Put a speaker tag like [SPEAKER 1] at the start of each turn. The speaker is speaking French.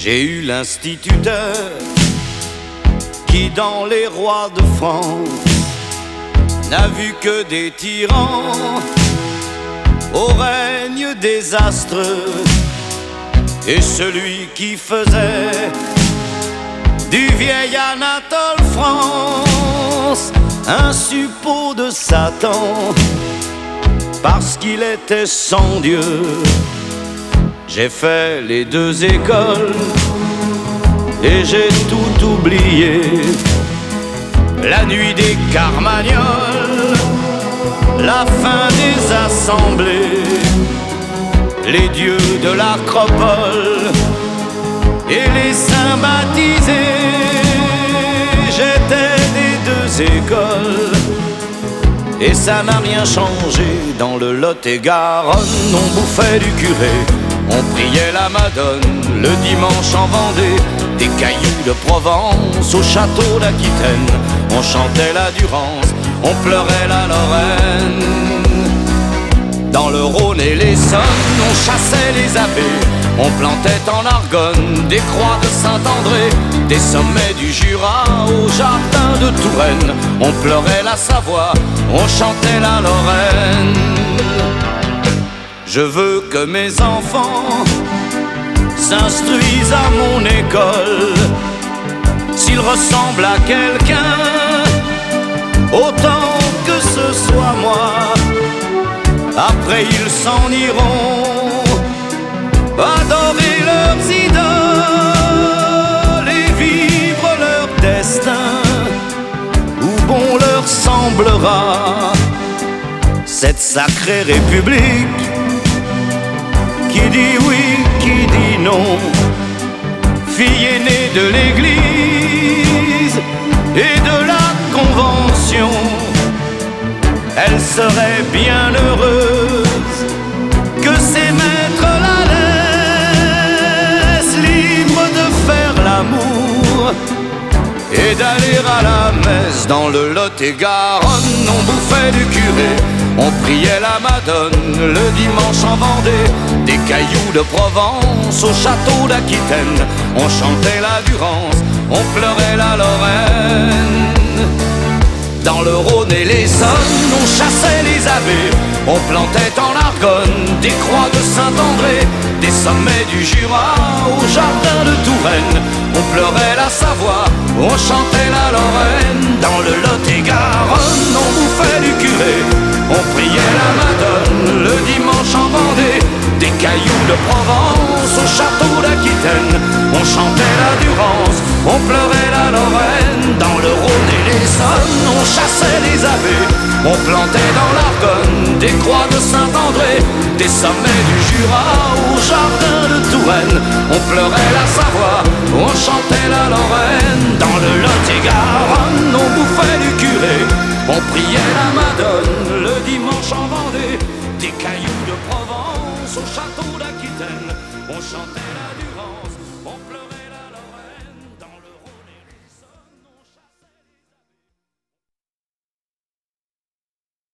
[SPEAKER 1] J'ai eu l'instituteur qui dans les rois de France n'a vu que des tyrans au règne désastreux, et celui qui faisait du vieil Anatole France un suppôt de Satan parce qu'il était sans Dieu. J'ai fait les deux écoles et j'ai tout oublié. La nuit des Carmagnoles, la fin des assemblées, les dieux de l'acropole et les saints baptisés. J'étais des deux écoles et ça n'a rien changé. Dans le Lot-et-Garonne, on bouffait du curé, on priait la Madone le dimanche en Vendée, des cailloux de Provence au château d'Aquitaine. On chantait la Durance, on pleurait la Lorraine. Dans le Rhône et l'Essonne, on chassait les abbés, on plantait en Argonne des croix de Saint-André, des sommets du Jura au jardin de Touraine. On pleurait la Savoie, on chantait la Lorraine. Je veux que mes enfants s'instruisent à mon école. S'ils ressemblent à quelqu'un, autant que ce soit moi. Après ils s'en iront adorer leurs idoles et vivre leur destin où bon leur semblera cette sacrée république qui dit oui, qui dit non, fille aînée de l'église et de la convention. Elle serait bien heureuse que ses maîtres la laissent libre de faire l'amour et d'aller à la messe. Dans le Lot-et-Garonne, on bouffait du curé, on priait la Madone le dimanche en Vendée, des cailloux de Provence au château d'Aquitaine. On chantait la Durance, on pleurait la Lorraine. Dans le Rhône et l'Essonne, on chassait les abbés, on plantait en Argonne des croix de Saint-André, des sommets du Jura au jardin de Touraine. On pleurait la Savoie, on chantait la Lorraine. Dans le Lot-et-Garonne, on bouffait du curé, on priait la Madone le dimanche en Vendée, des cailloux de Provence au château d'Aquitaine. On chantait la Durance, on pleurait la Lorraine. Dans le Rhône et l'Essonne, on chassait les abbés, on plantait dans l'Argonne des croix de Saint-André, des sommets du Jura au jardin de Touraine. On pleurait la Savoie, on chantait la Lorraine. Dans le Lot-et-Garonne, on bouffait du curé, on priait la Madone le dimanche en Vendée, des cailloux de Provence au château d'Aquitaine. On chantait la